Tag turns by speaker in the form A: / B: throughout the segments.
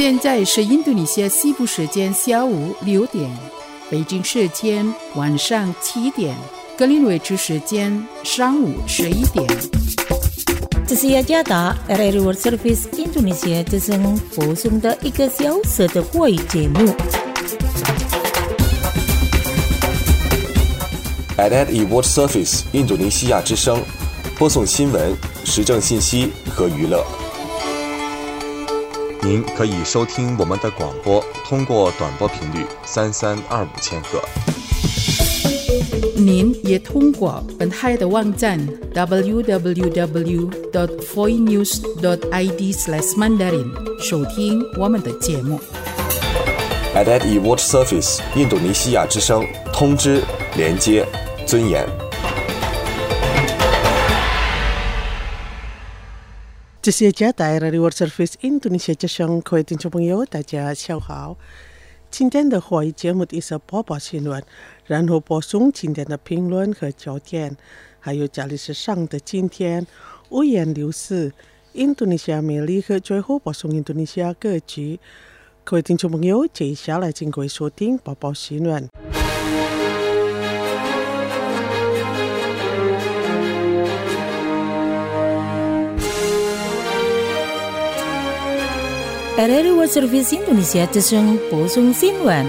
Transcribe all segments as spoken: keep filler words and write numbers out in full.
A: 现在是印度尼西亚西部时间下午六点，北京时间晚上七点，格林威治时间上午十一点。
B: 这是雅加达 R R World Service Indonesia 之声播送的一个小时的华语节目。
C: R R World Service 印度尼西亚之声播送新闻、时政信息和娱乐。您可以收听我们的广播，通过短波频率三三二五千赫。
A: 您也通过本台的网站 double-u double-u double-u dot voinews dot i d slash mandarin 收听我们的节目。
C: R R World Service 印度尼西亚之声，通知、连接、尊严。
D: 这是加大 R R World Service 印度尼西亚之声，各位听众朋友，大家下午好。今天的华语节目是播报新闻，然后播送今天的评论和焦点，还有家里时上的今天五颜六色印度尼西亚魅力和最后播送印度尼西亚歌曲。各位听众朋友，接下来请各位收听播报新闻。
B: R R World Service Indonesia 之声播送新闻。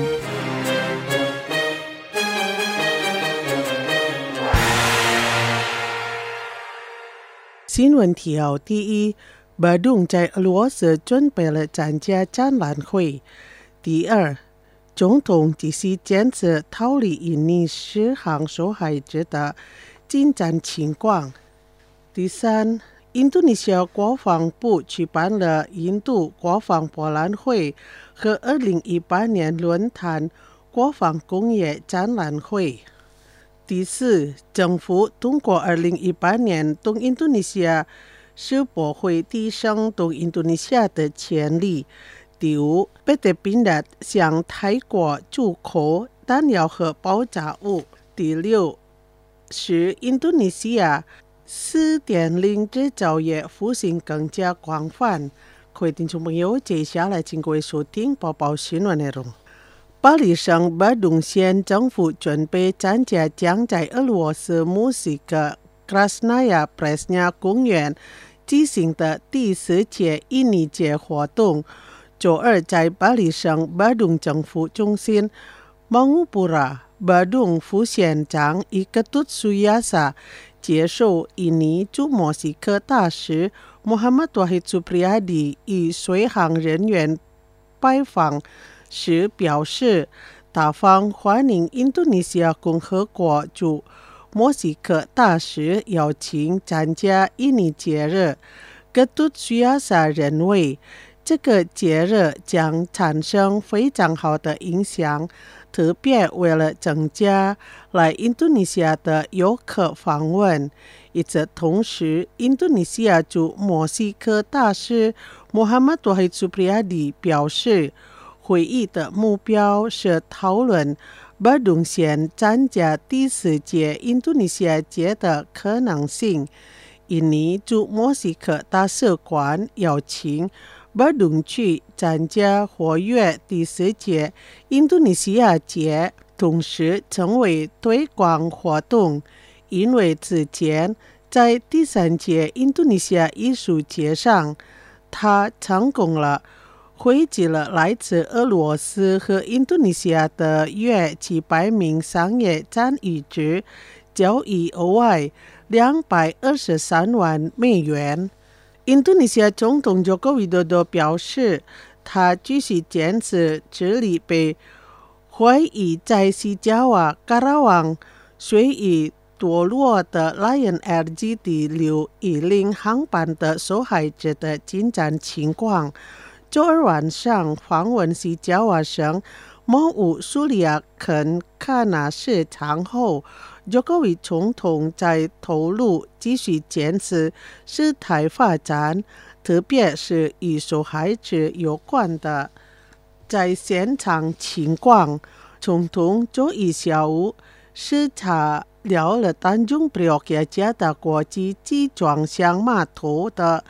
D: 新闻提要：第一，巴东在俄罗斯准备了参加展览会；第二，总统继续监视逃离印尼十行受害者的进展情况；第三，印度尼西亚国防部举办了印度国防博览会和二零一八年论坛国防工业展览会。第四，政府通过二零一八年东印度尼西亚世博会提升东印度尼西亚的潜力。第五，贝特宾达向泰国出口弹药和爆炸物。第六，是印度尼西亚四点零 制造业复兴更加广泛。各位听众朋友，接下来请各位收听播报新闻内容。巴黎省巴东县政府准备参加将在俄罗斯莫斯科 Krasnaya Presnya 公园进行的第四届印尼节活动，周二在巴黎省巴东政府中心芒乌布拉巴东副县长伊格图苏亚萨接受印尼驻莫斯科大使穆罕默德·苏普里亚迪与随行人员拜访时表示，大方欢迎印度尼西亚共和国驻莫斯科大使邀请参加印尼节日。格图苏亚萨认为，这个节日将产生非常好的影响，特别为了增加来印度尼西亚的游客访问。与此同时，印度尼西亚驻莫斯科大使穆罕默德·苏普里亚迪表示，会议的目标是讨论巴东县参加第四届印度尼西亚节的可能性。印尼驻莫斯科大使馆邀请巴东区参加活跃第四届印度尼西亚节，同时成为推广活动，因为之前在第三届印度尼西亚艺术节上，他成功了汇集了来自俄罗斯和印度尼西亚的约几百名商业参与者，交易额外两百二十三万美元。印度尼西亚总统佐科维多多表示，他继续坚持治理被怀疑在西加瓦卡拉旺随意堕落的 Lion Air G D 六一零航班的受害者的进展情况。周二晚上访问西加瓦省蒙武苏里亚肯卡纳市场后，佐科维总统在透露继续坚持事态发展，特别是与受害者有关的在现场情况。总统周一下午视察了了丹中布洛克加达国际集装箱码头的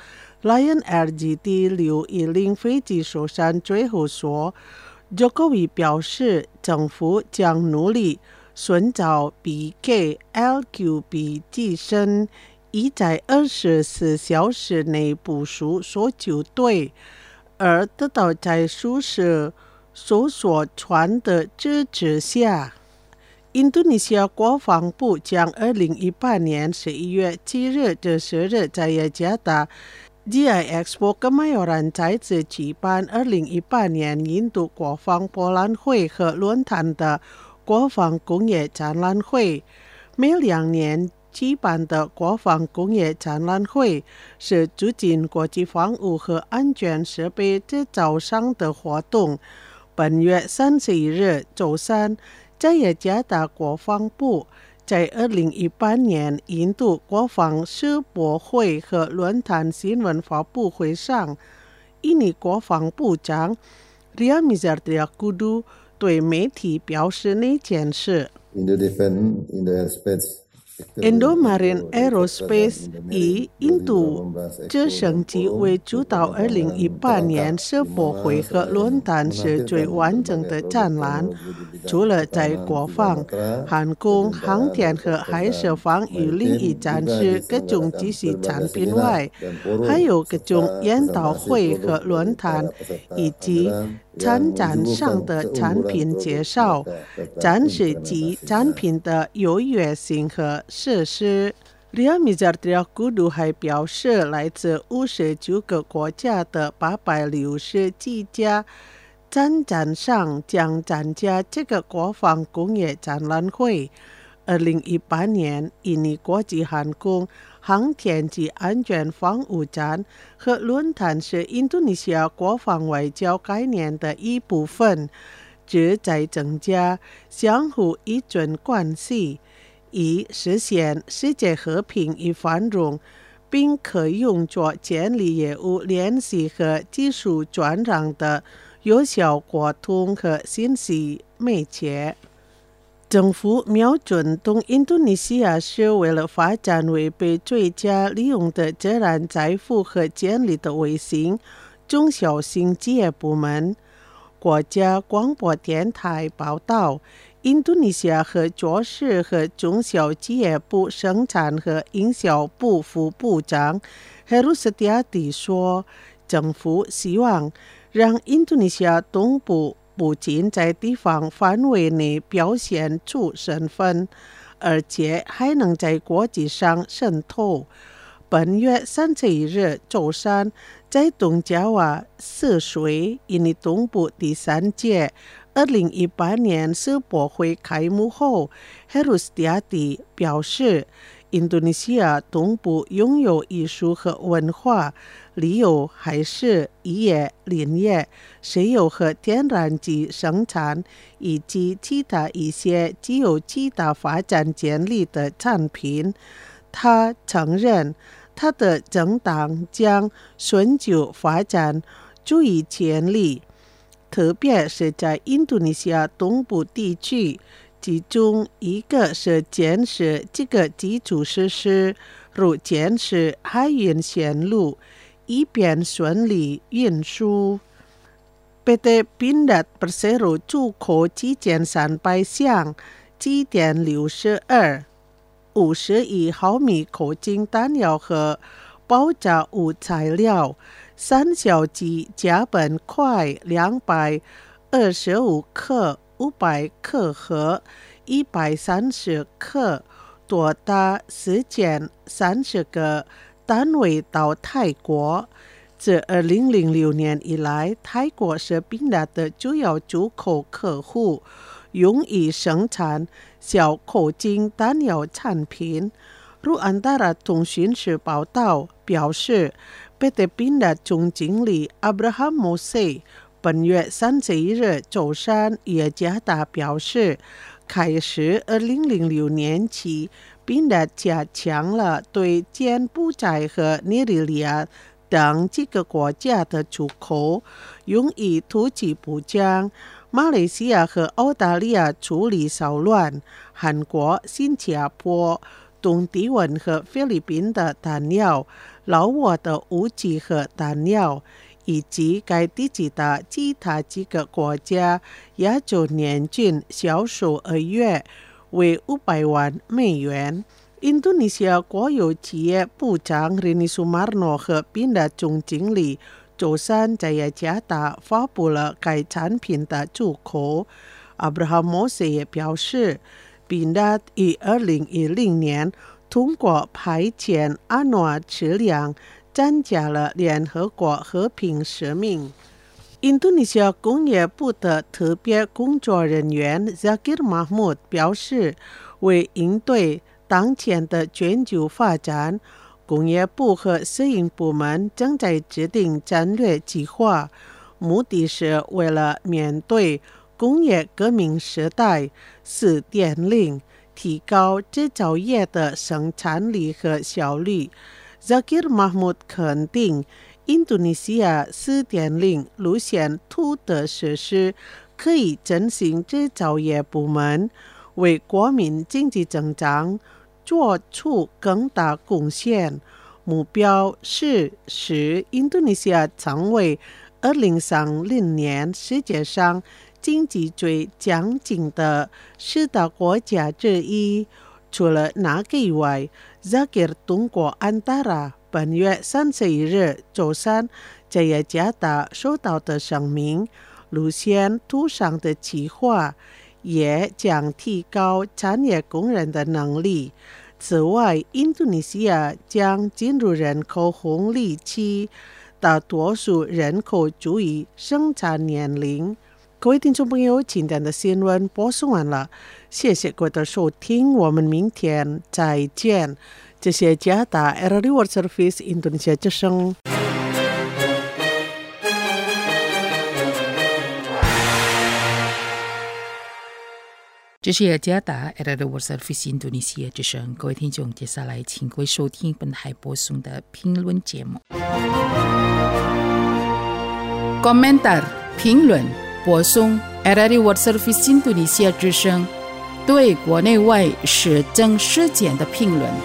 D: Lion Air G D 六一零飞机受伤最后说，Jokowi 表示政府将努力寻找比给 L Q B 机身已在二十四小时内部署搜救队，而得到在舒适搜索船的支持下，印度尼西亚国防部将二零一八年十一月七日至十日在雅加达 G I Expo Kemayoran 再次举办二零一八年印度国防博览会和论坛的国防工业展览会。每两年举办的国防工业展览会是促进国际防务和安全设备制造商的活动。本月三十一日周三，在雅加达国防部在二零一八年印度国防世博会和论坛新闻发布会上，印尼国防部长 Ria Mizar Triakudu 对媒体表示那件事。Indo-Marine Aerospace 以印度直升机为主导二零一八年世博会和论坛是最完整的展览，除了在国防、航空、航天和海事防御领域展示各种机械产品外，还有各种研讨会和论坛，以及参展上的产品介绍，展示及产品的优越性和设施。Ria Mizar Triakudu 还表示，来自五十九个国家的八百六十几家参展商将参加这个国防工业展览会。二零一八年，印尼国际航空、航天及安全防务展和论坛是印度尼西亚国防外交概念的一部分，旨在增加相互依存关系，以实现世界和平与繁荣，并可用作建立业务联系和技术转让的有效沟通和信息媒介。政府瞄准东印度尼西亚是为了发展未被最佳利用的自然财富和建立的卫星中小型企业部门。国家广播电台报道，印度尼西亚和爵士和中小企业部生产和营销部副部长 Heru Setiati 说，政府希望让印度尼西亚东部不仅在地方范围内表现出身份，而且还能在国际上渗透。本月三十一日周三，在东爪哇泗水印尼东部第三届二零一八年世博会开幕后， Heru Setiati 表示，印度尼西亚东部拥有艺术和文化、旅游、海事、渔业、林业、石油和天然气生产，以及其他一些具有巨大发展潜力的产品。他承认，他的政党将寻求发展这一潜力，特别是在印度尼西亚东部地区，其中一个是建设这个基础设施，如建设海运线路，以便顺利运输。P T Pindad Persero 出口基建三百项，基点六十二，五十一毫米口径弹药和爆炸物材料，三小级甲苯块两百二十五克、五百克和一百三十克，多达四千三十个单位到泰国。自二零零六年以来，泰国是Pindad的主要出口客户，用以生产小口径弹药产品。如Antara通讯社报道表示， P T Pindad 总经理 Abraham Mose 本月三十一日周三雅加达表示，开始二零零六年起，Pindad加强了对柬埔寨和尼日利亚等几个国家的出口，用以突击补强马来西亚和澳大利亚处理骚乱，韩国、新加坡、东帝汶和菲律宾的弹药， 老挝的武器和弹药，以及该地区的其他几个国家亚洲年均销售额月为五百万美元。印度尼西亚国有企业部长 Rini Sumarno 和宾的总经理周三在雅加达发布了该产品的出口。Abraham Mose 也表示，宾达于二零一零年通过派遣阿诺质量参加了联合国和平使命。印度尼西亚工业部的特别工作人员 Zakir Mahmud 表示，为应对当前的全球发展，工业部和摄影部门正在制定战略计划，目的是为了面对工业革命时代 四点零， 提高制造业的生产力和效率。Zakir Mahmud 肯定印度尼西亚 四点零 路线图的实施可以振兴制造业部门，为国民经济增长做出更大贡献。目标是使印度尼西亚成为二零三零年世界上经济最强劲的十大国家之一。除了那个以外， Zakir 通过安达拉本月三十一日周三在雅加达收到的声明，路线图上的计划也将提高产业工人的能力。此外，印度尼西亚将进入人口红利期，大多数人口处于生产年龄。各位听众朋友，今天的新闻播送完了，谢谢各位的收听，我们明天再见。这是雅加达 R R A World Service 印度尼西亚之声。
A: 这是雅加达 R R A World Service 印度尼西亚之声。各位听众，接下来请各位收听本台播送的评论节目。Komentar 评论播送 R R A World Service 印度尼西亚之声对国内外时政事件的评论。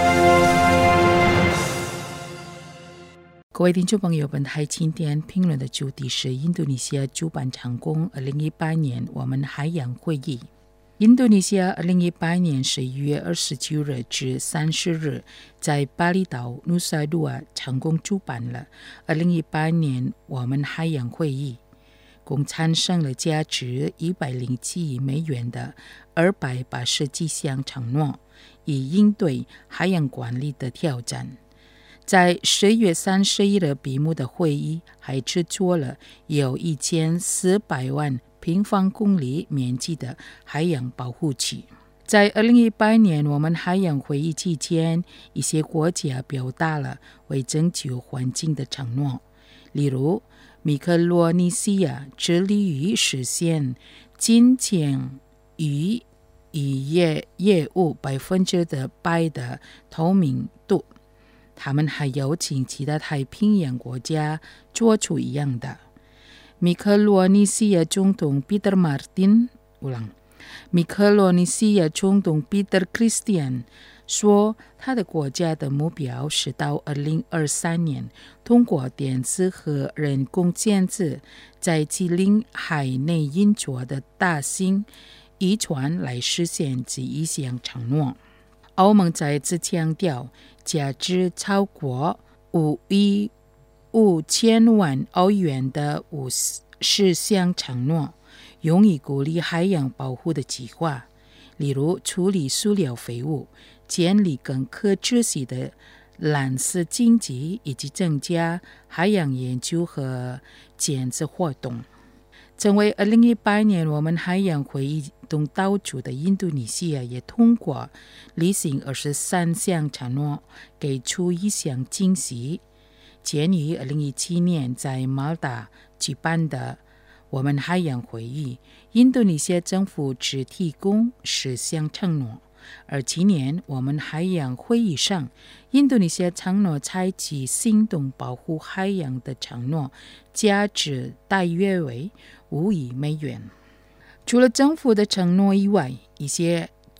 A: 各位听众朋友，本台今天评论的主题是印度尼西亚主办成功二零一八年我们海洋会议。印度尼西亚二零一八年十一月二十九日至三十日在巴厘岛努萨杜瓦成功主办了二零一八年我们海洋会议，共产生了价值一百零七亿美元的二百八十几项承诺，以应对海洋管理的挑战。在十月三十一日闭幕的会议还制作了有一千四百万平方公里面积的海洋保护区。在二零一八年我们海洋会议期间，一些国家表达了为拯救环境的承诺，例如米克罗尼西亚致力于实现金钱与渔业业务百分之的百的透明度。他们还邀请其他太平洋国家做出一样的。米克罗尼西亚总统 Peter Martin ulang， 米克罗尼西亚总统 Peter Christian 说，他的国家的目标是到二零二三年通过电子和人工建制在吉林海内运作的大型渔船来实现这一项承诺。欧盟再次强调，价值超过五亿五千万欧元的五十项承诺，用以鼓励海洋保护的计划，例如处理塑料废物、建立更可持续的蓝色经济，以及增加海洋研究和检测活动。成为二零一八年我们海洋会议东道主的印度尼西亚也通过履行二十三项承诺，给出一项惊喜。鉴于二零一七年在马达举办的我们海洋会议，印度尼西亚政府只提供十项承诺，而今年我们海洋会议上，印度尼西亚承诺采取行动保护海洋的承诺，价值大约为五亿美元。除了政府的承诺以外，一些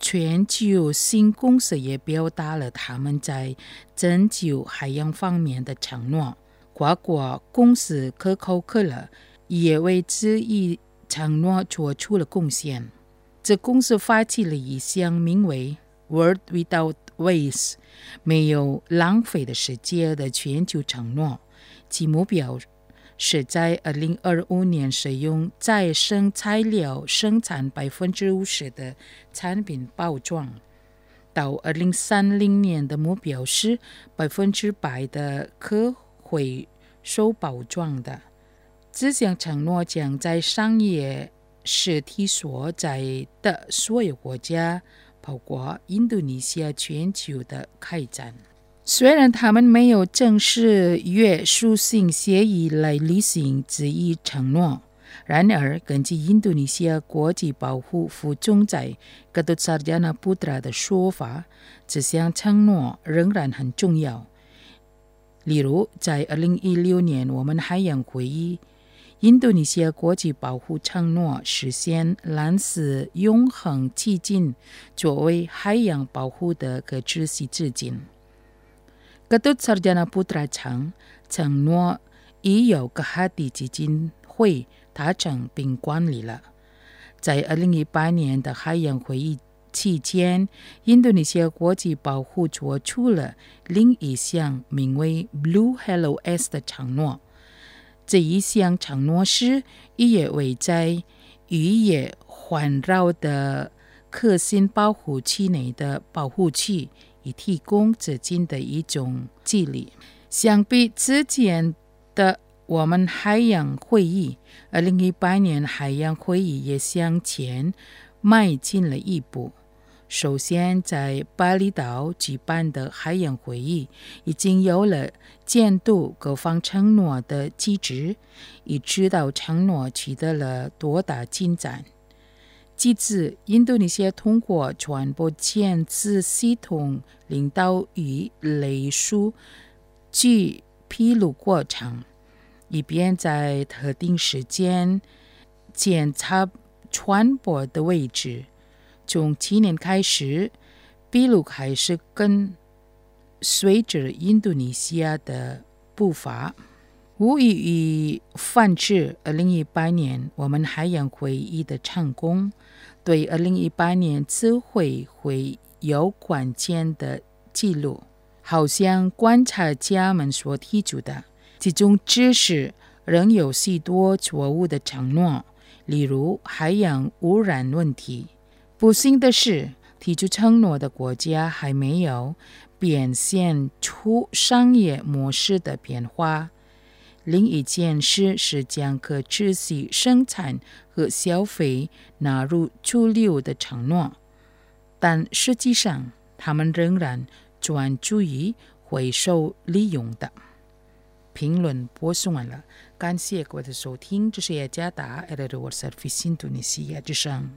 A: 全球新公司也表达了他们在拯救海洋方面的承诺。跨国公司可口可乐也为这一承诺做出了贡献。这公司发起了一项名为 World Without Waste 没有浪费的世界的全球承诺，其目标是在二零二五年使用再生材料生产百分之五十的产品包装，到二零三零年的目标是百分之百的可回收包装的。这项承诺将在商业实体所在的所有国家，包括印度尼西亚全球的开展。虽然他们没有正式约束性协议来履行这一承诺，然而根据印度尼西亚国际保护副总裁 Gatot Sarjana Putra 的说法，这项承诺仍然很重要。例如在二零一六年我们海洋会议，印度尼西亚国际保护承诺实现蓝色永恒基金作为海洋保护的可持续资金。Gatot Sarjana Putra 称，承诺已由各地基金会达成并管理了。在二零一八年的海洋会议期间，印度尼西亚国际保护做出了另一项名为 Blue Hello S 的承诺。这一项承诺是以也为在渔业环绕的核心保护区内的保护区以提供资金的一种激励。相比之前的我们海洋会议，二零一八年海洋会议也向前迈进了一步。首先，在巴厘岛举办的海洋会议已经有了监督各方承诺的机制，以知道承诺取得了多大进展。其次，印度尼西亚通过传播监测系统领导与类数据披露过程，以便在特定时间检查传播的位置。从去年开始，秘鲁开始跟随着印度尼西亚的步伐。无异于反制二零一八年我们海洋会议的成功，对二零一八年此会会有关键的记录。好像观察家们所提出的，这种知识仍有许多错误的承诺，例如海洋污染问题。不幸的是，提出承诺的国家还没有表现出商业模式的变化。另一件事是将可持续生产和消费纳入主流的承诺，但实际上他们仍然专注于回收利用的。评论播送完了，感谢各位的收听，这是雅加达 R R World Service 印度尼西亚之声。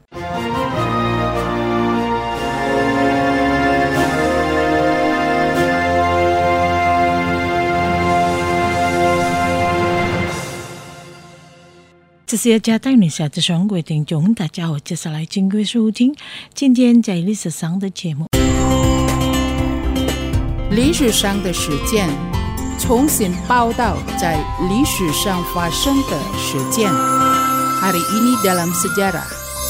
B: 这是雅加达尼西亚之声，各位听众大家好，接下来请各位收听今天在历史上的节目。
A: 历史上的事件，重新报道在历史上发生的事件。Hari ini dalam sejarah。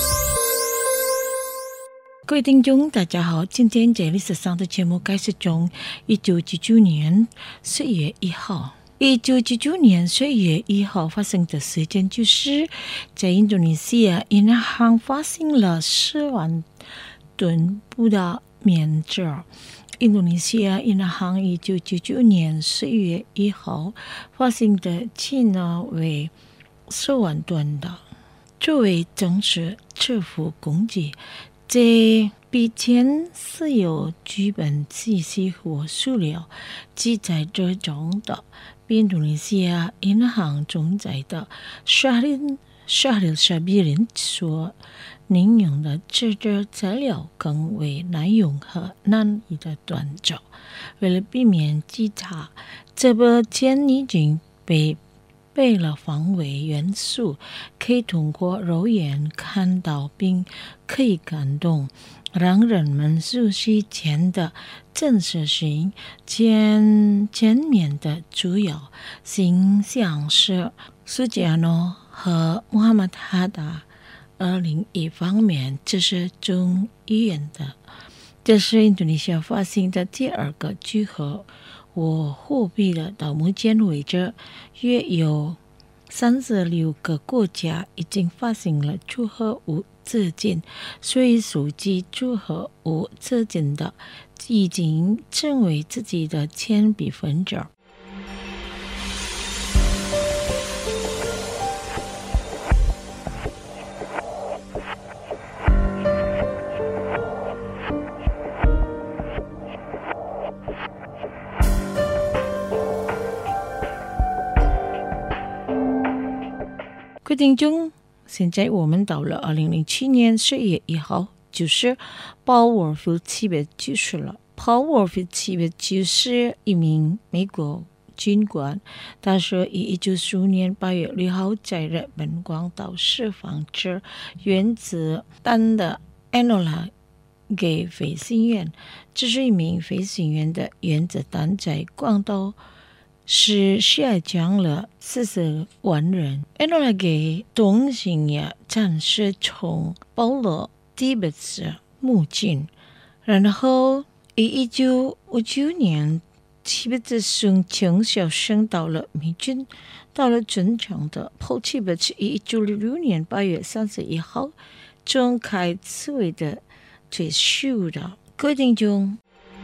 B: 各位听众大家好，今天在历史上的节目开始从一九七九年四月一号。一九七九年四月一号发生的事件就是，在印度尼西亚银行发行了四万吨葡萄面汁。印度尼西亚银行一九九九年四月一号发行的金额为四万吨的，作为正式支付工具。这笔钱是由基本信息和数料记载之中的印度尼西亚银行总裁的沙林沙林沙比林所引用的这些材料更为难用和难以的端着。为了避免稽查，这笔钱已经被备了防伪元素，可以通过肉眼看到并可以感动，让人们熟悉前的真实性。前前面的主要形象是苏吉亚诺和穆罕默德哈达，而另一方面这是众议院的。这是印度尼西亚发行的第二个聚合我货币了，到目前为止，约有三十六个国家已经发行了聚合物资金，所以属于聚合物资金的已经成为自己的千比分之。各位听众，现在我们到了二零零七年十月一号，就是鲍沃尔夫契约结束了。鲍沃尔夫契约就是一名美国军官，他是于一九四五年八月六号在日本广岛释放至原子弹的安诺拉给飞行员。这是一名飞行员的原子弹在广岛是下降了四十万人。安诺拉给东西亚战士从保罗蒂贝斯募进，然后于一九五九年七贝兹从从小升到了美军，到了准将的后七贝兹于一九六六年八月三十一号展开此为的退休的。各位听众，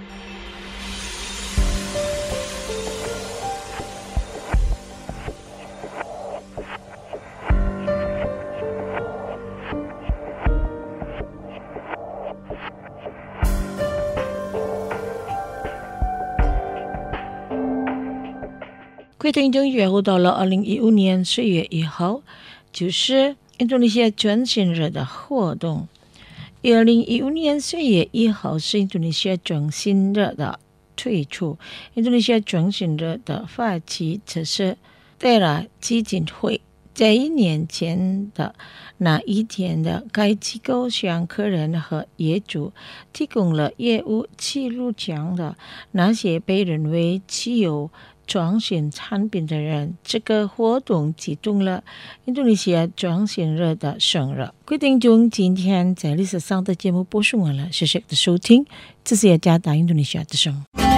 B: 各位听众，约后到了二零一五年十月一号，就是印度尼西亚转型日的活动。二零一五年十月一号是印度尼西亚转型日的推出。印度尼西亚转型日的发起则是戴拉基金会。在一年前的那一天的该机构向客人和业主提供了业务记录奖的那些被认为持有转型产品的人。这个活动启动了印度尼西亚转型日的生日。各位听众，今天在历史上的节目播送完了，谢谢你的收听，这是雅加达印度尼西亚之声。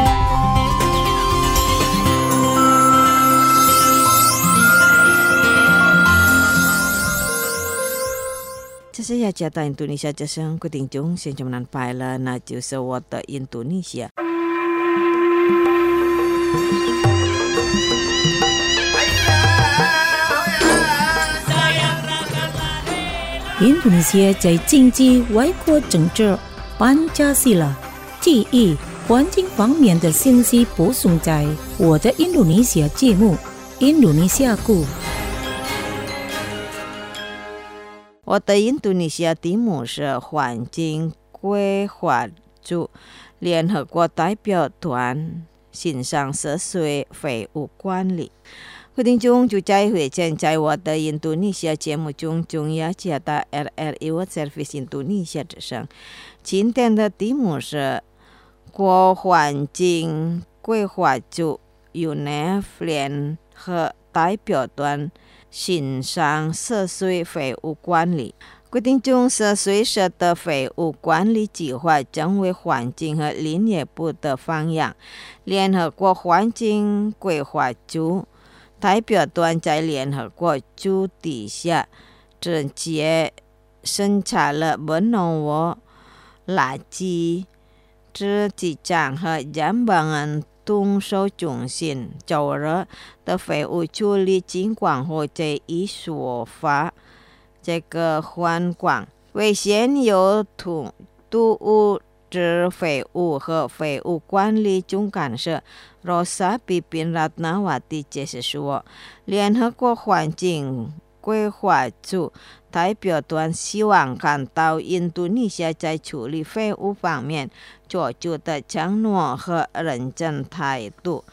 E: 这是雅加达印度尼西亚之声，各位听众，现在我们拜了，那就是我的印度尼西亚。
B: 印度尼西亚在经济、外国政治、班加西拉、地域、环境方面的信息播送在我的印度尼西亚节目《印度尼西亚故》。
E: 我的印度尼西亚题目是环境规划组联合国代表团欣赏涉水废物管理。各位听众，就在会前在我的印度尼西亚节目中，中雅加达 R R I World Service 印度尼西亚之声。今天的题目是国环境规划组 U N E F 联合代表团欣赏涉水废物管理。各位听众，涉水社的废物管理计划将为环境和林业部的方向。联合国环境规划组代表团在联合国组底下直接审查了本农物、垃圾制机场和ям邦安动手中心周热的废物处理情况或者一说法。这个环管为现有土毒物质废物和废物管理总干事Rosa Bipin Ratnawati 解释说，联合国环境规划组代表团希望看到印度尼西亚在处理废物方面做出的承诺和认真态度。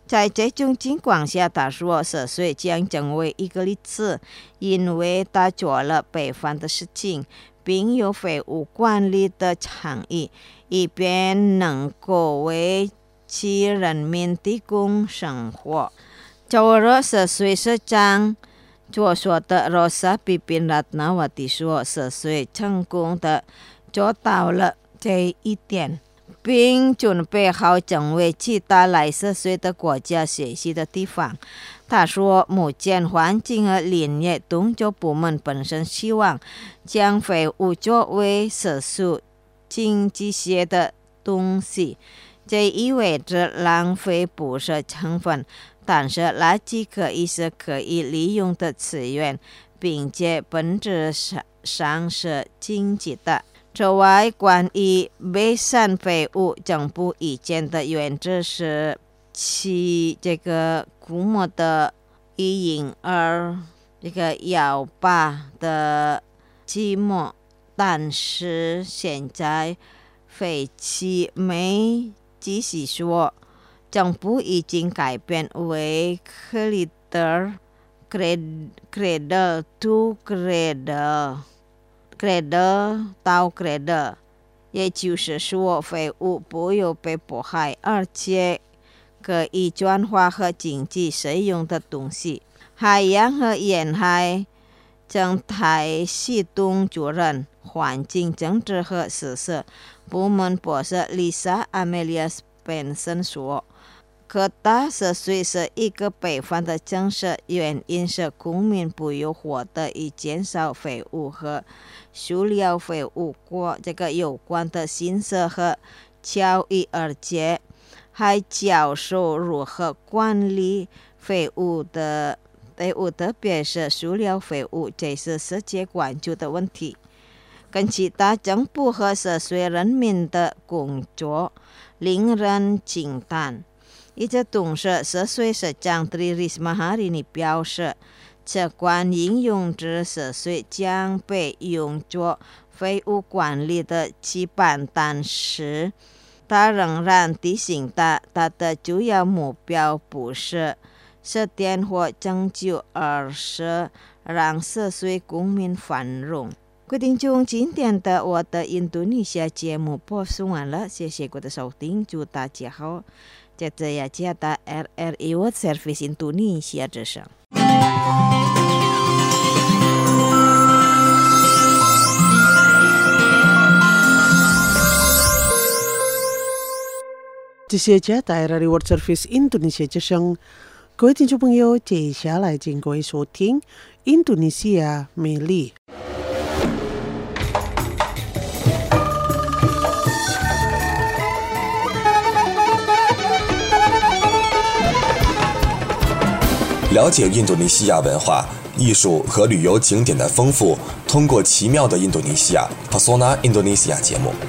E: 在这种情况下，他说十岁将成为一个例子，因为他做了北方的事情，并有废物管理的倡议，以便能够为其人民提供生活。九十岁社长所说的罗莎比宾拉纳瓦蒂说，十岁成功的做到了这一点，并准备好成为其他来十岁的国家学习的地方。他说，目前环境和林业动作部门本身希望将废物作为社畜经济学的东西，这意味着浪费不是成分，但是垃圾可以是可以利用的资源，并且本质上是经济的。此外，关于备散废物，政府意见的原则是其这个估摸的以婴儿这个摇把的积木，但是现在废弃没继续说，政府已经改变为 Cradle Cradle to Cradle Cradle 到 Cradle， 也就是说废物不会被迫害，而且可以转化和经济使用的东西。海洋和沿海生态系统主任、环境政治和实施部门博士 Lisa Amelia Spencer 说，可大十岁是一个北方的政策，原因是公民不有获得以减少废物和塑料废物过这个有关的信息和教育，而且还教授如何管理废物的废物，特别是塑料废物，这是世界关注的问题。跟其他政府和十岁人民的工作令人惊叹。一直董事十岁社长 Tri Risma hari ini 表示，此款应用至十岁将被用作废物管理的基本，但是他仍然提醒他，他的主要目标不是设点或拯救，而是让十岁公民繁荣。各位听众，今天的我的印度尼西亚节目播送完了，谢谢各位的收听，祝大家好。这这呀，加大 R R I World Service Indonesia 之声。
D: 这些加大 R R I World Service Indonesia 之声，各位听众朋友，接下来请各位收听印度尼西亚美丽。
C: 了解印度尼西亚文化、艺术和旅游景点的丰富，通过奇妙的印度尼西亚 Pesona Indonesia 节目。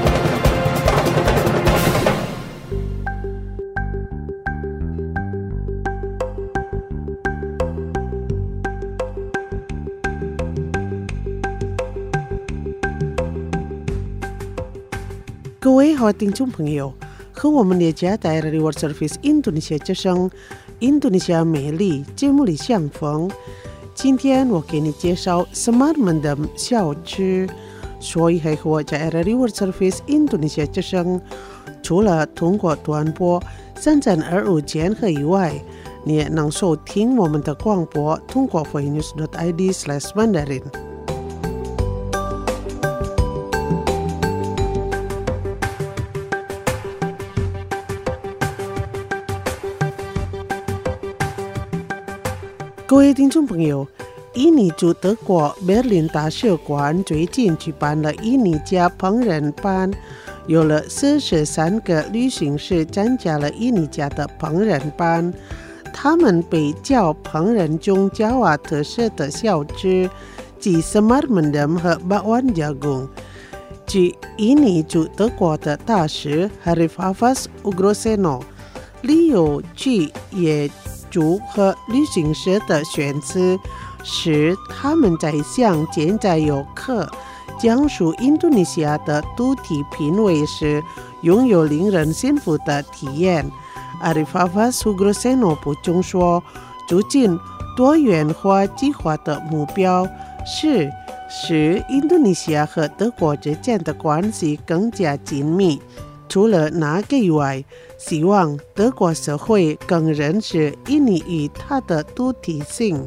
D: 各位好听众朋友，和我们的加大 R R I World Service Indonesia 之声印度尼西亚美丽节目里相逢。今天我给你介绍什么们的小吃，所以还和我在 R R I World Service Indonesia 之声，除了通过短波三三二五千赫以外，你也能收听我们的广播，通过 voinews dot I D slash mandarin。各位听众朋友，印尼驻德国柏林大使馆最近举办了印尼家烹饪班，有了四十三个旅行社参加了印尼家的烹饪班，他们被教烹饪中Jawa特色的小吃，即semar mendem和bakwan jagung。据印尼驻德国的大使 Harif Hafaz Ugroseno， 理由据也主和旅行社的选择是他们在向潜在游客讲述印度尼西亚的独特品味时拥有令人幸福的体验， 阿里法法苏格塞诺补充说，促进多元化计划的目标是使印度尼西亚和德国之间的关系更加紧密。除了那个以外，希望德国社会更认识印尼语它的独特性。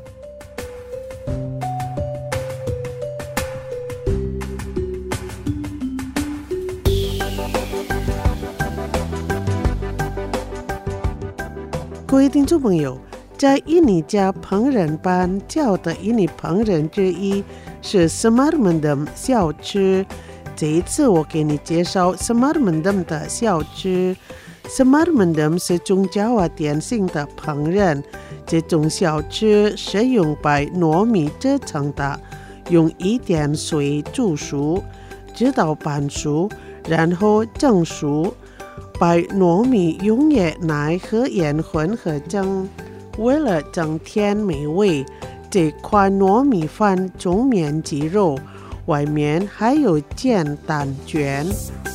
D: 各位听众朋友，在印尼家烹饪班教的印尼烹饪之一是 Semarmendam 小吃。这一次我给你介绍 Semarmendam 的小吃。Semarmendam 是中爪哇典型的烹饪，这种小吃是用白糯米制成的，用一点水煮熟，直到半熟，然后蒸熟。白糯米用椰奶和盐混合蒸，为了增添美味，这款糯米饭中面鸡肉，外面还有煎蛋卷。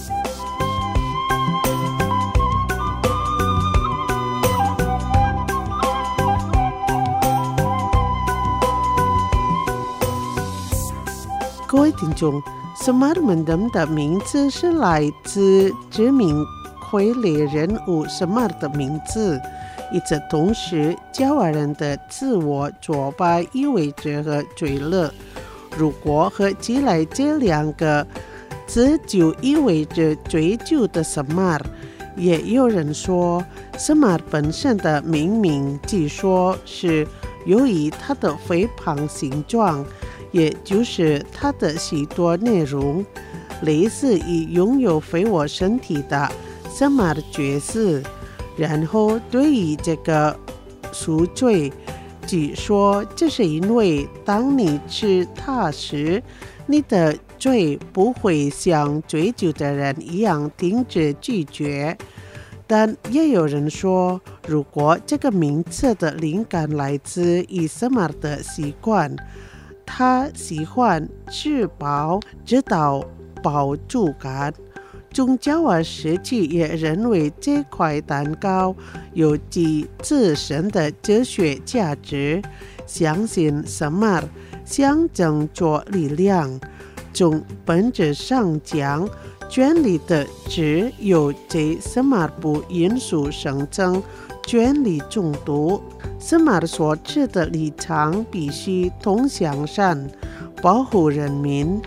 D: 各位听众， Semarmendam 的名字是来自知名傀儡人物 Semar 的名字，与此同时，爪哇人的自我崇拜意味着和罪恶。如果合起来这两个字，就意味着追究的 Semar。也有人说 ，Semar 本身的命名据说是由于它的肥胖形状，也就是它的许多内容类似于拥有肥沃身体的Semar 角色。然后对于这个赎罪，据说这是因为当你吃它时，你的罪不会像追究的人一样停止拒绝。但也有人说，如果这个名字的灵感来自于 Semar 的习惯，他喜欢吃饱直到饱足感。中爪哇时期也认为这块蛋糕有其自身的哲学价值，相信 Semar 象征着力量。从本质上讲，权力的只有这 Semar 不因素生成权力中毒。Semar 所持的立场必须同向善，保护人民。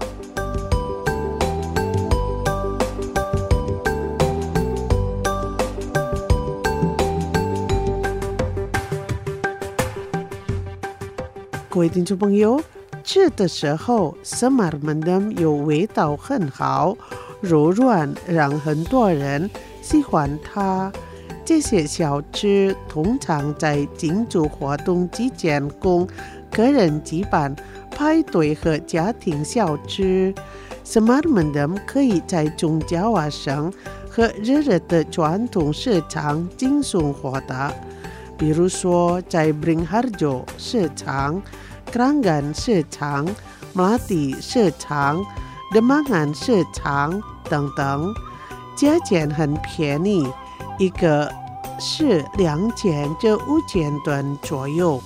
D: 各位听众朋友，吃的时候 Semarmendam 有味道很好，柔软，让很多人喜欢它。这些小吃通常在庆祝活动之间供个人举办派对和家庭小吃。Semarmendam 可以在中爪哇省和日日的传统市场经常获得，比如说在 Beringharjo 市场、Keranggan 市场、Melati 市场、Demangan 市场等等，价钱很便宜，一个是两千至五千吨左右。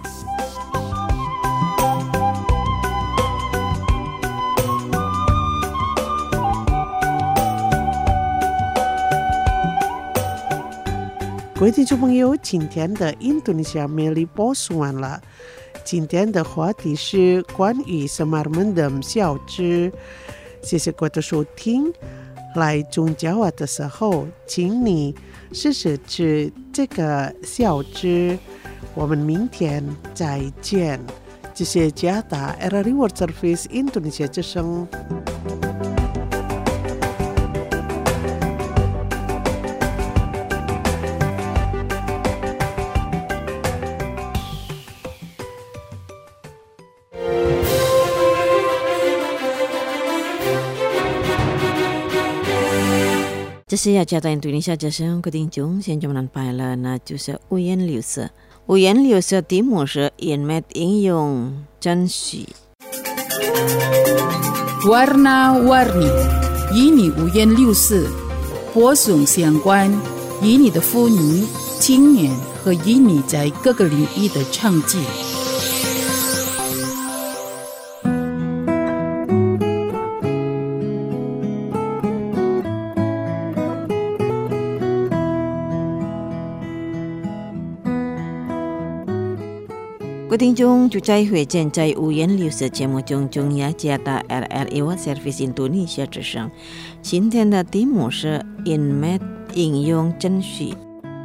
D: 各位听众朋友，今天的印度尼西亚魅力播送完了。今天的话题是关于 Semarmendam 小吃。谢谢各位的收听。来中爪哇的时候，请你试试吃这个小吃。我们明天再见。这是加达 R R I World Service Indonesia 之声。
E: 这是雅加达印度尼西亚之声各听众，现在我们安排了那就是五颜六色。五颜六色题目是颜美应用珍惜。
A: Warna-warni, ini 五颜六色，播送相关， 以你的妇女、青年和以你在各个领域的成绩。
E: 各位聽眾，就在會見在五顏六色節目中，中亞加達 R R I World Service Indonesia 之聲。今天的題目是 InMed 應用程序。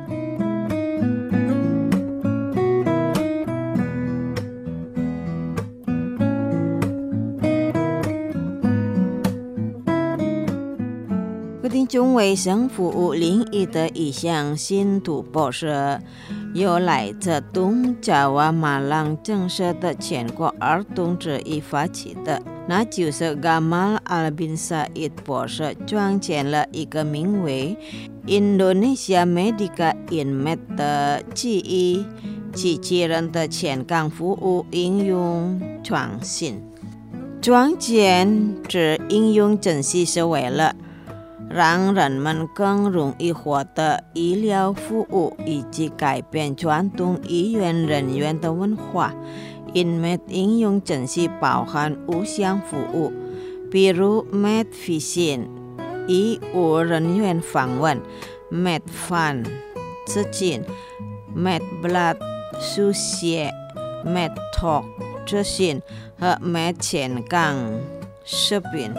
E: 各位聽眾，衛生服務領域的一項新突破是由來自東爪哇馬朗政策的全國兒童之一發起的，那就是 Gamal Al bin Said 博士創建了一個名為 Indonesia Medica InMed 的記憶機器人的健康服務應用創新。創建這應用程序是為了讓人們更容易獲得醫療服務，以及改變傳統醫院人員的文化。InMed 應用程序包含五項服務，比如 MedVision 醫務人員訪問、MedFund 諮詢、MedBlood 輸血、MedTalk 諮詢和 Med 健康視頻。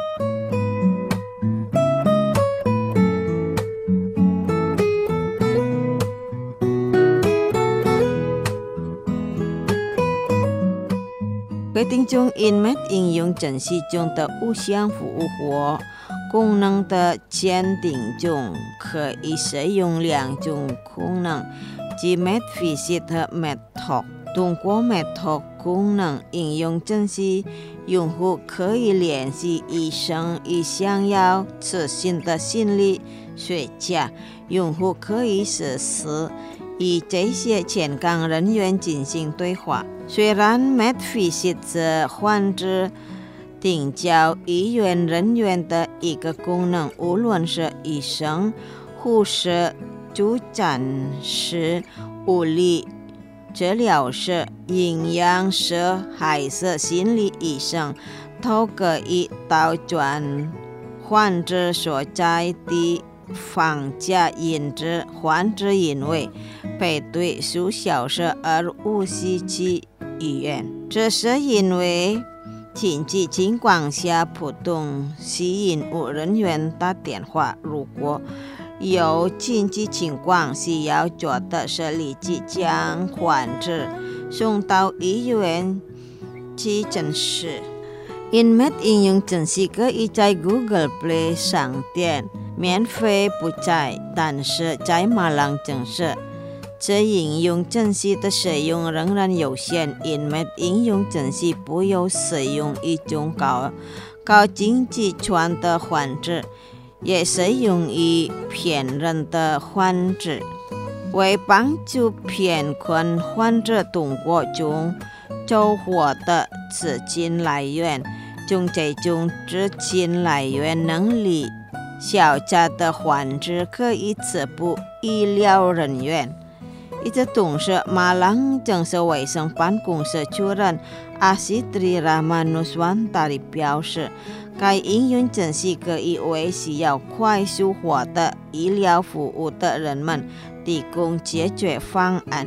E: 各位聽眾 ，InMed 應用程序中的五項服務或功能的鑑定中，可以使用兩種功能，即 MedVisit 和 MedTalk。通過 MedTalk 功能應用程序，用戶可以聯繫醫生與想要諮詢的心理學家，用戶可以實時與這些健康人員進行對話。雖然 MedVisit 是患者訂交醫院人員的一個功能，無論是醫生、護士、助產師、物理治療師、營養師還是心理醫生，都可以到轉患者所在地放假引致患者因為排隊數小時而無需去醫院，這是因為緊急情況下普通吸引無人員打電話，如果有緊急情況需要做的是立即將患者送到醫院去診室。InMed 應用程序可以在 Google Play 商店免費布載，但是在馬朗政策，這應用程序的使用仍然有限。InMed 應用程序不要使用一種高高經濟圈的患者，也使用於偏遠的患者，為幫助偏困患者通過中找獲的資金來源，將這種資金來源能力小家的患者可以直補醫療人員。一直董事馬朗政策衛生辦公室主任阿西特里拉曼努斯万达里表示，該應用程序可以為需要快速獲得醫療服務的人們提供解決方案。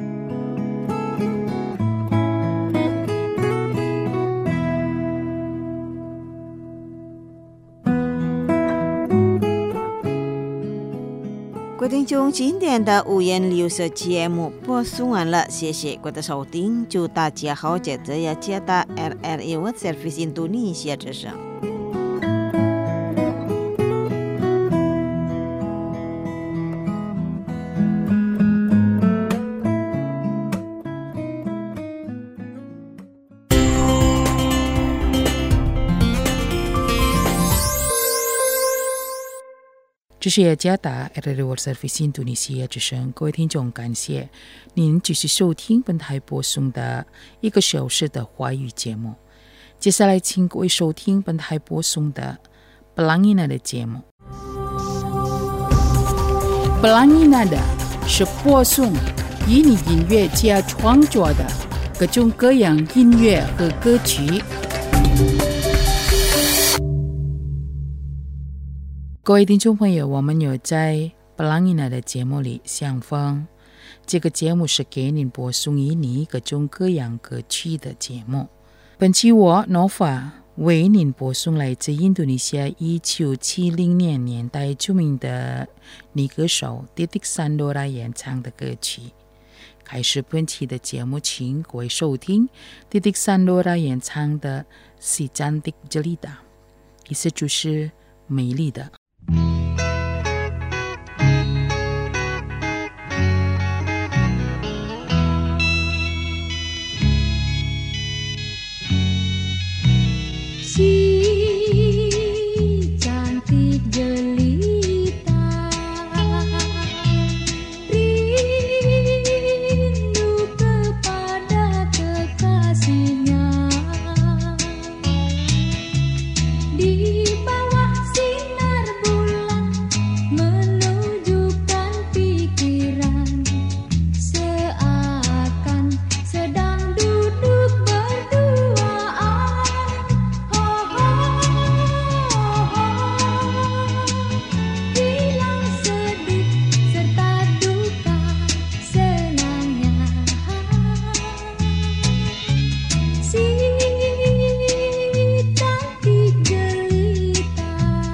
E: 各位聽眾，今天的五顏六色節目播送完了，謝謝各位的收聽，祝大家好節日呀！接到 R R I World Service Indonesia 之聲。
A: 这是雅加达 R R I World Service Indonesia 之声，各位听众，感谢您继续收听本台播送的一个小时的华语节目。接下来，请各位收听本台播送的 Pelangina 的节目。 Pelangi Nada是播送以你音乐家创作的各种各样音乐和歌曲。各位听众朋友，我们有在 Pelangi Nada 的节目里相逢。这个节目是给您播送以你各种各样歌曲的节目。本期我 Nova 为您播送来自印度尼西亚一九七零年年代著名的女歌手 Titik Sandora 演唱的歌曲。开始本期的节目，请各位收听 Titik Sandora 演唱的 Si Cantik Jelita， 意思就是美丽的。
F: Si cantik jelita, rindu kepada kekasihnya. Di bawah sinar bulan menunjukkan pikiran, seakan sedang duduk berduaan. Hilang sedih serta duka senangnya. Si cantik jelita.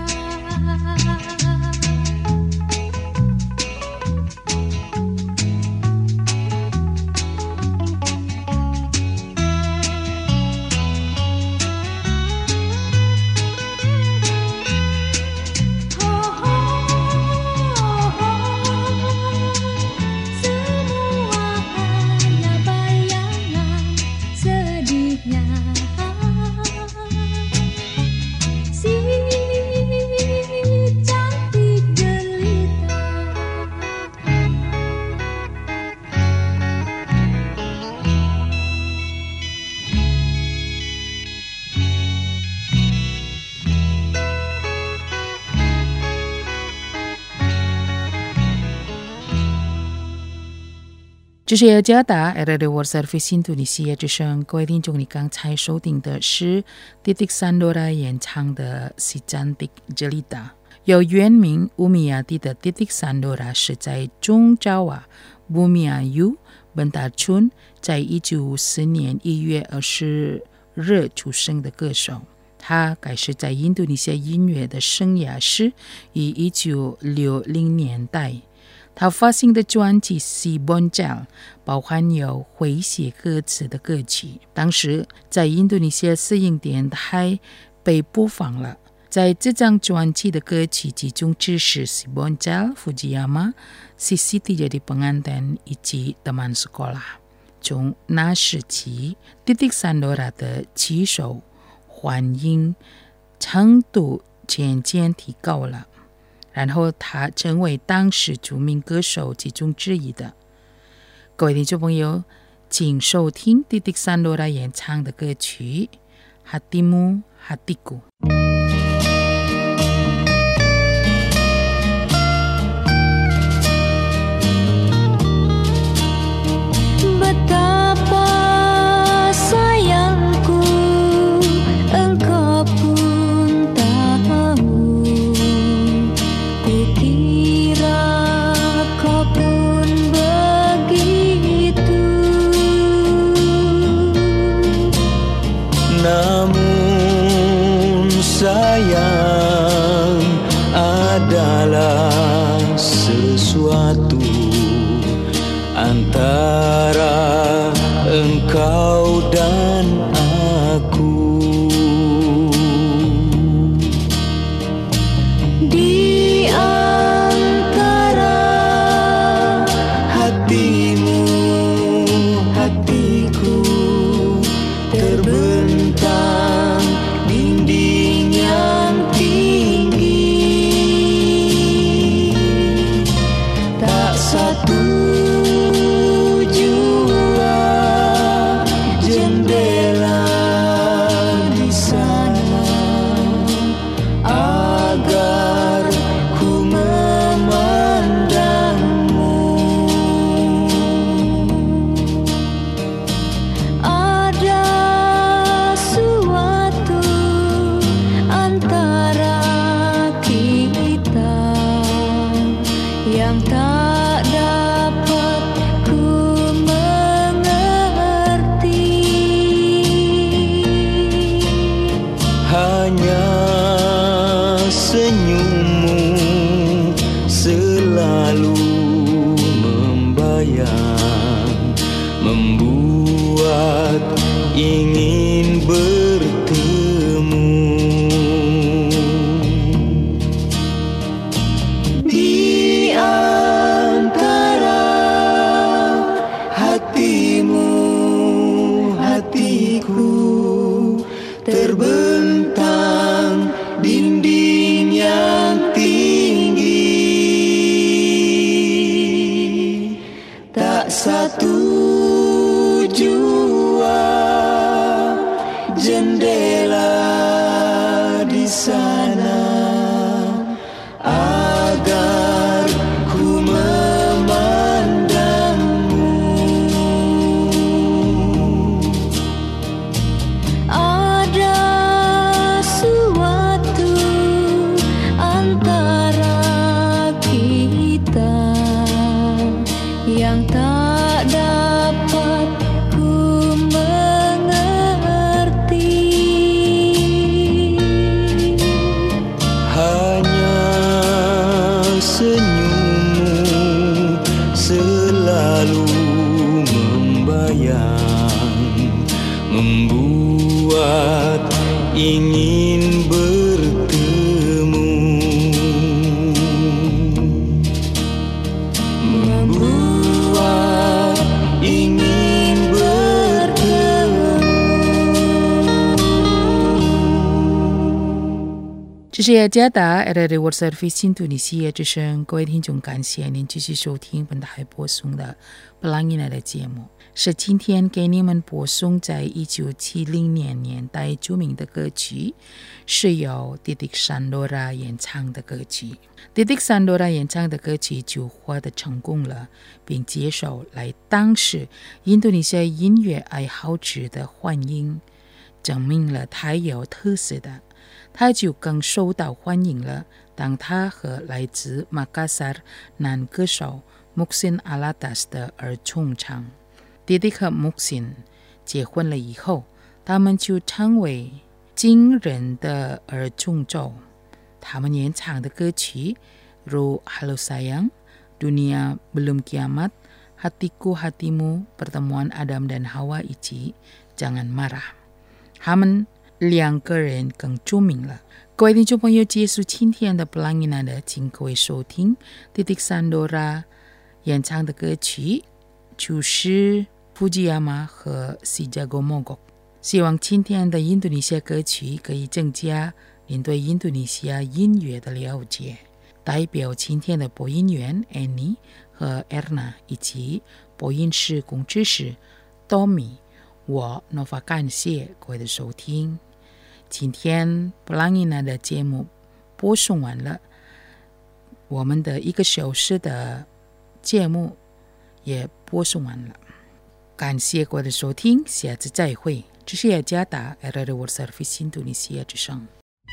F: Semua hanya bayangan sedihnya. Si cantik jelita.
A: "这是雅加达 R R World Service 印度尼西亚之声，各位听众，你刚才收听的是 Titik Sandora 演唱的 Si Cantik Jelita。有原名乌米亚蒂的 Titik Sandora 是在中Jawa Bumiayu Bentar-Chun 在一九五四年一月二十日出生的歌手。他开始在印度尼西亚音乐的生涯是于一九六零年代。他发行的专辑《Si Bonjal》包含有诙谐歌词的歌曲，当时在印度尼西亚私营电台被播放了。在这张专辑的歌曲集中只是《Si Bonjal》、Fujiyama、Siti Jadi Pengantin 以及 Teman Sekolah。从那时起 Titik Sandora 的起手欢迎程度渐渐提高了。然后他成为当时著名歌手其中之一的。各位听众朋友，请收听 Titik Sandora 演唱的歌曲《Hatimu Hatiku》。
F: Betapa sayangku engkau pun tahu, kukira kau pun begitu.
G: Namun sayang adalah sesuatu antara engkau dan aku.
F: Di antara
G: Hatimu, hatiku terbentang dinding yang tinggi. Tak satu jua hanya senyummu selalu membayang, membuat ingin bertemu. Di antara hatimu, hatiku, terbentang dinding yang tinggi. Tak satu jua jendela di sana agar ku memandangmu.
F: Ada suatu antara kita yang tak dapat ku mengerti.
G: Hanya senyummu selalu membayang, membuat ingin bertemu, membuat ingin bertemu.
A: 这是雅加达 R R World Service 印度尼西亚之声，各位听众，感谢您继续收听本台播送的布朗伊娜的节目。是今天给你们播送在一九七零年年代著名的歌曲，是由 Titik Sandora 演唱的歌曲。Titik Sandora 演唱的歌曲就获得成功了，并接受来当时印度尼西亚音乐爱好者的欢迎，证明了他有特色的。他就更受到欢迎了。当他和来自马卡萨尔男歌手 Muhsin Alatas 的儿重唱。Titik 和 Muhsin 结婚了以后，他们就成为惊人的儿重奏。他们演唱的歌曲如 Halo Sayang, Dunia Belum Kiamat, Hatiku Hatimu, Pertemuan Adam dan Hawa Ici, Jangan Marah。他们两个人更著名了。各位听众朋友，结束今天的布朗伊娜的，请各位收听 Titik Sandora 演唱的歌曲，就是Fujiyama 和 Si Jago Mogok。希望今天的印度尼西亚歌曲可以增加您对印度尼西亚音乐的了解。代表今天的播音员 Annie 和 Erna 以及播音室工知识 Tommy， 我 Nova 感谢各位的收听。今天布朗伊娜的节目播送完了，我们的一个小时的节目也播送完了。感谢各位的收听，下次再会。这是雅加达 R R World Service 印度尼西亚之声。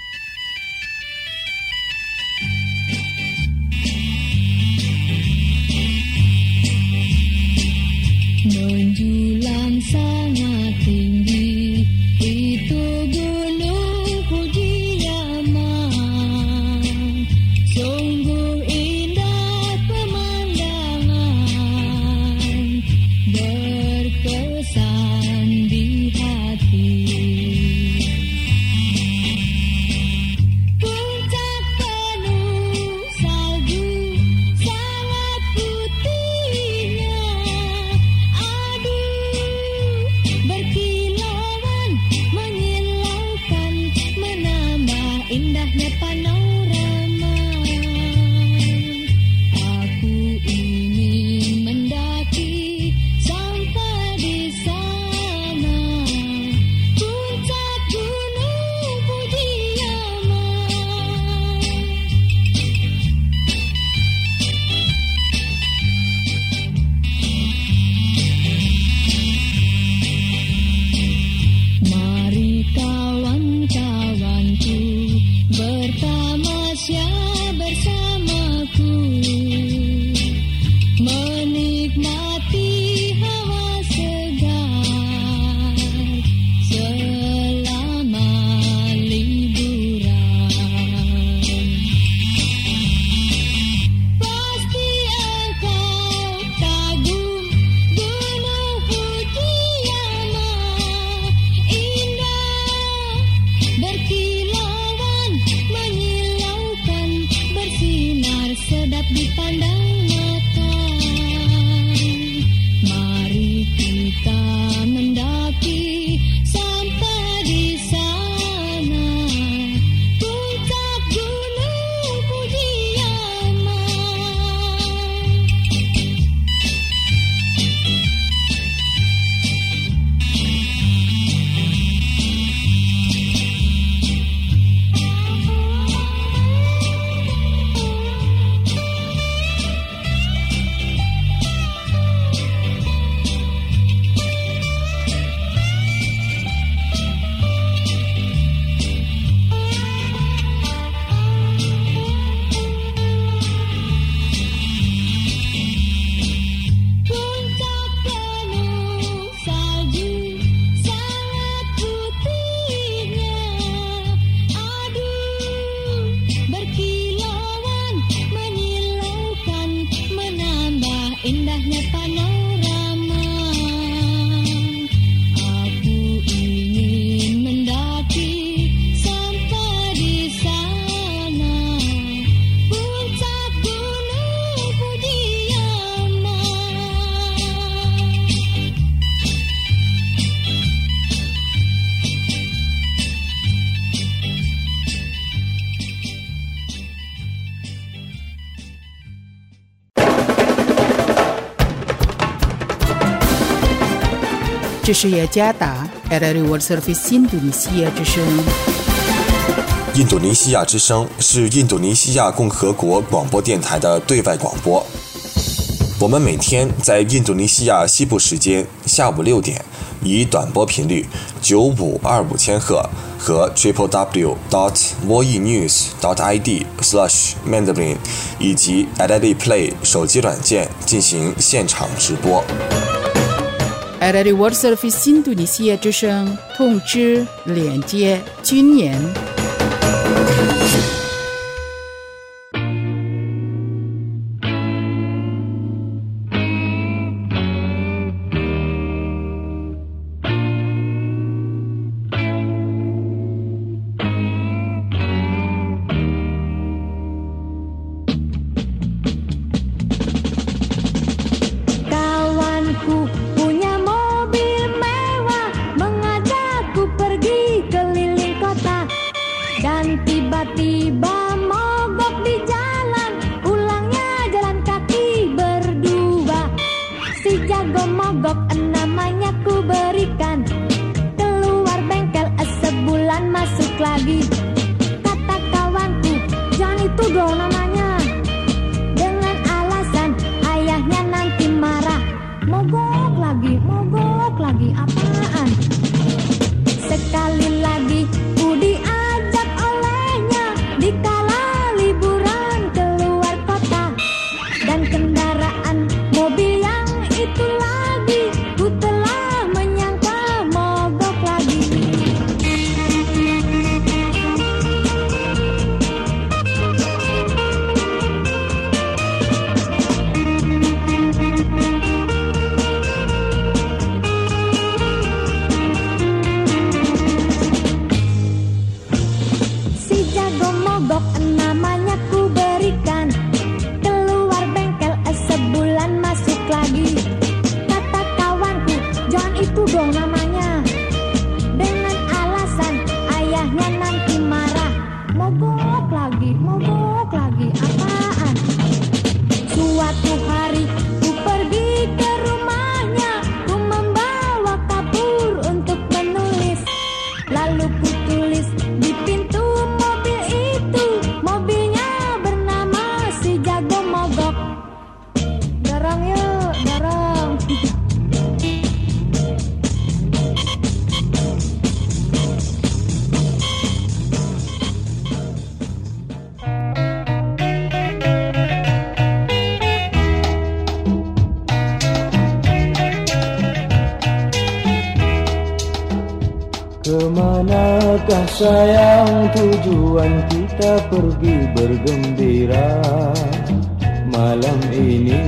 F: Menjulang sangat tinggi itu gunung Fujiyama, sungguh indah pemandangan, berkesan di hati. Puncak penuh salju sangat putihnya, berkilauan menyilaukan, menambah indahnya panorama. Aku ingin mendaki sampai di sana, puncak gunung Fujiyama. Mari kawan-kawanku bertemu berkilauan, menyilaukan, bersinar sedap dipandang mata. Mari kita mendaki sampai di sana, puncak gunung Fujiyama. Puncak penuh salju, sangat putihnya. Aduh, berkilauan, menyilaukan, menambah indahnya panorama. Aku ingin mendaki sampai di sana, puncak gunung Fujiyama.
A: "这是雅加达 R R I World Service 印度尼西亚之声。
C: 印度尼西亚之声是印度尼西亚共和国广播电台的对外广播。我们每天在印度尼西亚西部时间下午六点，以短波频率九五二五千赫和 triple w dot voenews dot i d slash mandarin 以及 R R I Play 手机软件进行现场直播。
A: R R I World Service 印度尼西亚之声通知连接军演。
F: Kawanku punya mobil mewah, mengajakku pergi keliling kota. Dan tiba-tiba mogok di jalan, pulangnya jalan kaki berdua. Si jago mogok namanya ku berikan, keluar bengkel sebulan masuk lagi. Kata kawanku, jangan itu dong namanya, dengan alasan ayahnya nanti marah. Mogok lagi, mogok lagi apaan? Sekali lagi ku diajak olehnya dikala liburan keluar kota. Dan kendaraan mobil yang itu lagi ku telah menyangka mogok lagi. Si jago mogok namanya ku berikan, keluar bengkel sebulan masuk lagi. Kata kawanku, jangan itu dong namanya, dengan alasan ayahnya nanti marah. Mogok lagi, mogok lagi apaan? Suatu hari ku pergi ke rumahnya, ku membawa kapur untuk menulis. Lalu ku tulis di pintu mobil itu, mobilnya bernama si jago mogok. Dorong yuk, dorong.
G: Kemanakah sayang tujuan kita pergi bergembira malam ini,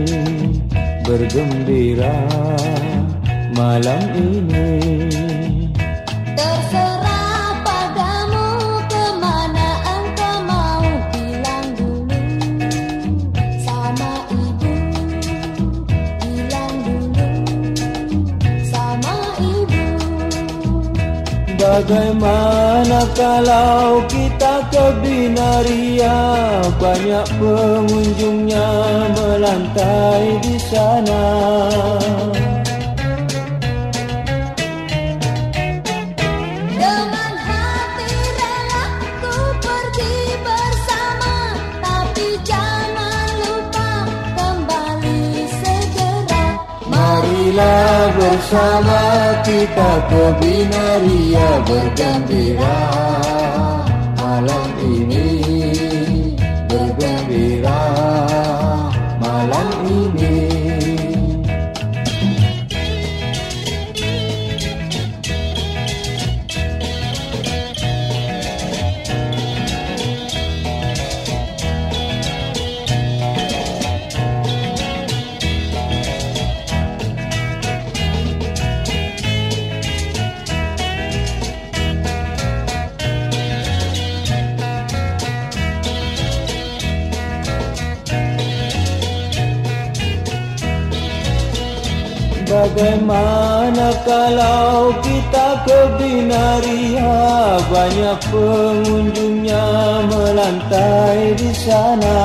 G: bergembira malam ini.
F: Terserah pada
G: Bagaimana kalau kita ke Binaria, banyak pengunjungnya melantai di sana.
F: Dengan hati rela ku pergi bersama, tapi jangan lupa kembali segera.
G: Marilah bersama kita ke Binaria bergembira malam ini, bergembira malam ini. Bagaimana kalau kita ke Binaria, banyak pengunjungnya melantai di sana.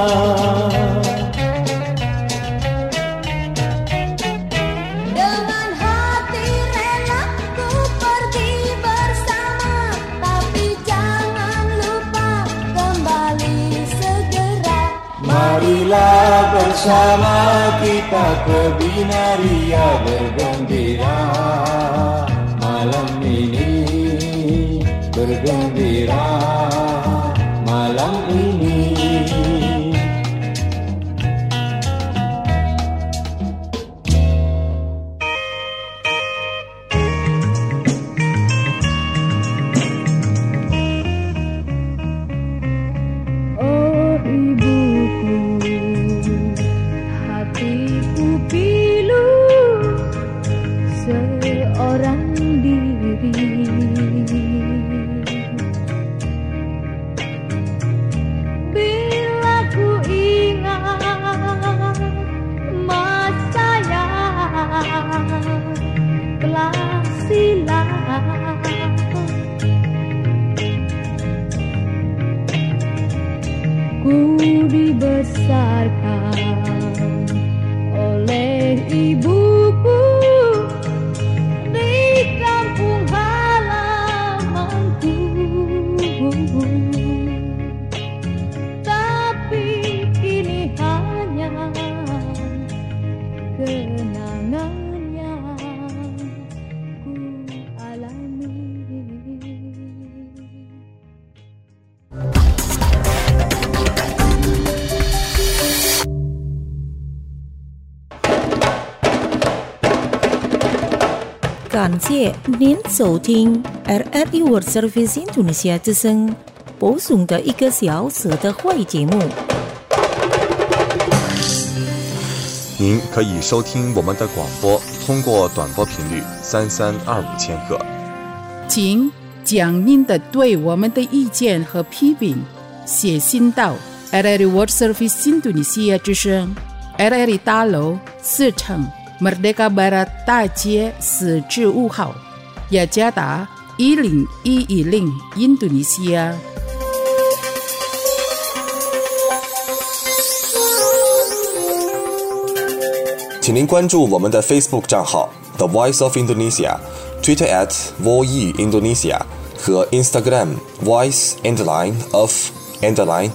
F: Dengan hati rela ku pergi bersama, tapi jangan lupa kembali segera.
G: Marilah bersama kita ke Binaria bergembira malam ini, bergembira malam ini.
F: Oh ibuku, hatiku pilu seorang diri. Bila ku ingat masa yang telah silam, ku dibesarkan oleh ibuku di kampung halamanku, tapi kini hanya kenangan yang ku alami.
B: 感谢您收听 R R I World Service Indonesia 之声播送的一个小时的会节目。
C: 您可以收听我们的广播，通过短波频率三三二五千赫。
A: 请将您的对我们的意见和批评写信到 R R I World Service Indonesia 之声 R R I 大楼四层 Merdeka Barat 大街十至五号，雅加达一零一一零，印度尼西亚。
C: 请您关注我们的 Facebook 账号 The Voice of Indonesia、Twitter at Voi Indonesia 和 Instagram Voice Underline of Underline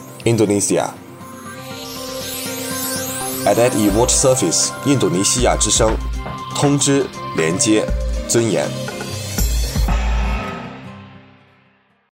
C: Indonesia。R R I World Service 印度尼西亚之声，通知、连接、尊严。